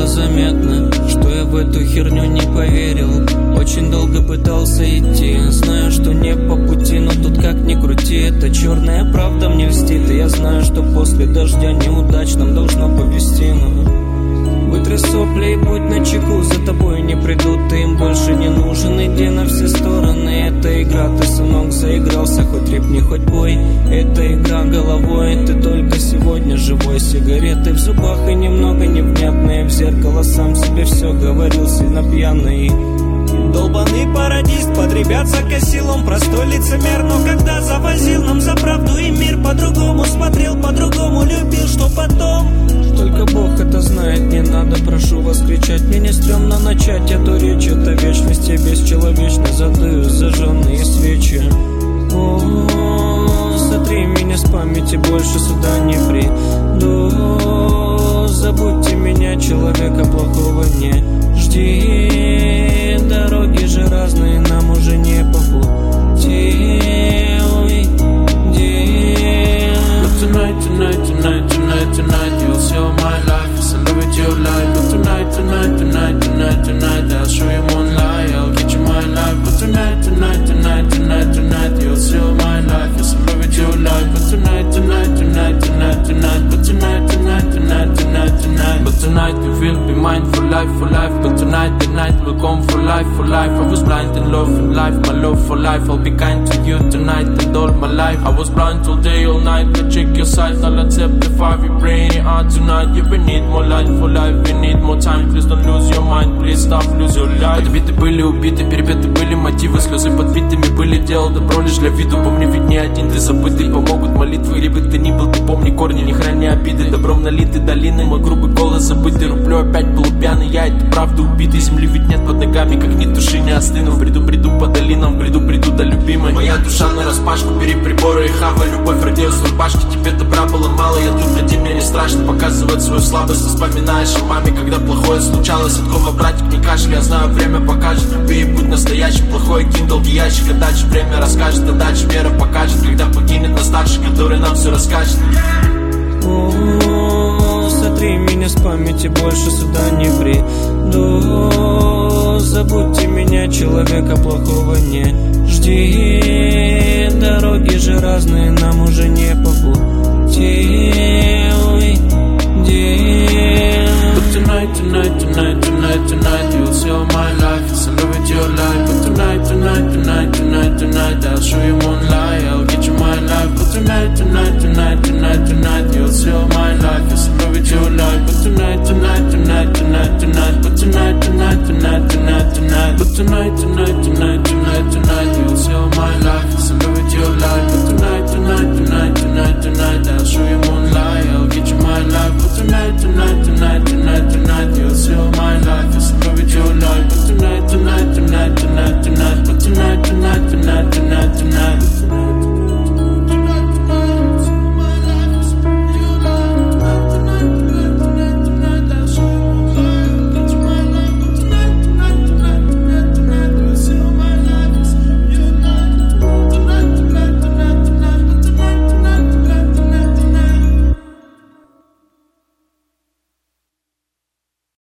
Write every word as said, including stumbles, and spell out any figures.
заметно, что я в эту херню не поверил. Очень долго пытался идти, знаю, что не по пути, но тут как ни крути, это черная правда мне льстит. И я знаю, что после дождя неудач нам должно повезти, но... Вытри сопли и будь начеку, за тобой не придут, ты им больше не нужен. Иди на все стороны, это игра, ты, сынок, заигрался, хоть репни, хоть бой. Это игра головой, ты только сегодня живой. Сигареты в зубах и немного невнятные в зеркало, сам себе все говорил, сильно пьяный. Долбаный пародист, под ребят закосил, он простой лицемер, но когда завозил нам за правду и мир, по-другому смотрел, по-другому любил, что потом. Только Бог это знает, не надо, прошу вас кричать. Мне не стрёмно начать эту речь, это вечность, я бесчеловечно задаю зажженные свечи. О, сотри меня с памяти, больше сюда не приду. Забудьте меня, человека плохого не жди. Дороги же разные, нам уже не по пути. Tonight, tonight, tonight, tonight, tonight, you'll see all my life. Yes, I live it your life. But tonight, tonight, tonight, tonight, tonight, I'll show you moonlight. I'll get you my life. But tonight, tonight, tonight, tonight, tonight, you'll see all my life. Yes, I live it your life. But tonight, tonight, tonight, tonight, tonight, but tonight, tonight, tonight, tonight, tonight. But tonight you will be mine for life, for life. But tonight the night will come for life, for life. I was blind in love, in life, my love for life. I'll be kind to you tonight and all my life. I was blind all day, all night. I check your sight, I'll accept the five you bring it on tonight. Yeah, we need more light for life, we need more time. Please don't lose your mind, please stop, lose your life. Отбиты были убиты, перебиты были мотивы, слезы подбитыми были, делал добро лишь для виду. Помни, ведь не один ты забытый, помогут молитвы, где бы ты ни был, ты помни корни, не храни обиды. Добром налиты долины, мой грубый голос забытый, рублю опять был пьяный, я это правда убитый. Земли ведь нет под ногами, как ни души не остыну. В бреду, бреду по долинам, в бреду, бреду до любимой. Моя душа на распашку, бери приборы и хавай любовь, родилась в рубашке, тебе добра было мало, я тут ради, мне не страшно показывать свою слабость. Ты вспоминаешь о маме, когда плохое случалось, от кого братик не кашель, я знаю, время покажет. Люби и будь настоящим, плохой кинь долгий ящик, а дальше время расскажет, а дальше мера покажет, когда покинет нас старший, который нам все расскажет. О, сотри меня с памяти, больше сюда не приду. Забудьте меня, человека плохого не жди. Дороги же разные, нам уже не по пути. But tonight, tonight, tonight, tonight, tonight, you'll see all my life.